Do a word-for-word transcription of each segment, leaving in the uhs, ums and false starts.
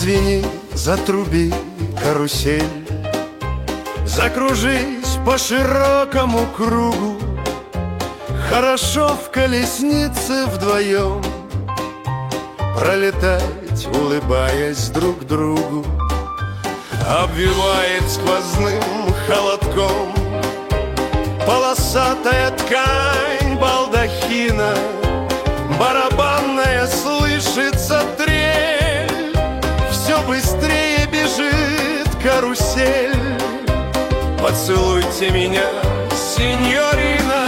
Извини, затруби карусель, закружись по широкому кругу. Хорошо в колеснице вдвоем пролетать, улыбаясь друг другу. Обвивает сквозным холодком полосатая ткань балдахина. Барабанная слышится трель, все быстрее бежит карусель. Поцелуйте меня, сеньорина.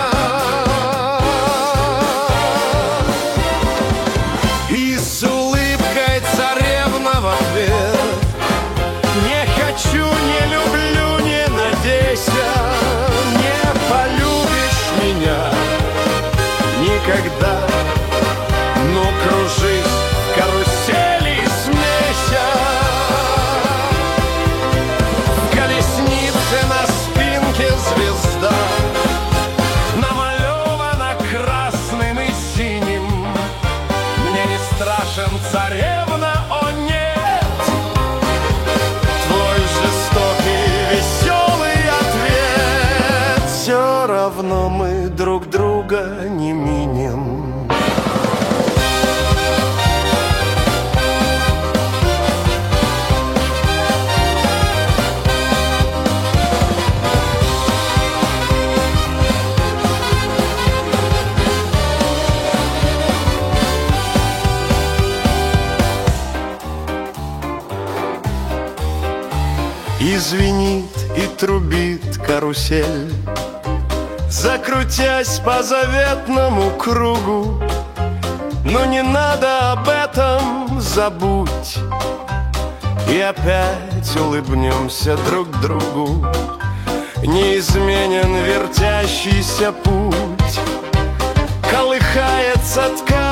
И с улыбкой царевна в ответ: не хочу, не люблю, не надейся, не полюбишь меня никогда. Ну, кружись в карусели, смейся. В колеснице на спинке звезда намалевана красным и синим. Мне не страшен, царевна, о нет, твой жестокий, веселый ответ. Все равно мы друг друга не минем. И звенит, и трубит карусель, закрутясь по заветному кругу. Но не надо об этом, забудь, и опять улыбнемся друг другу. Неизменен вертящийся путь, колыхается ткань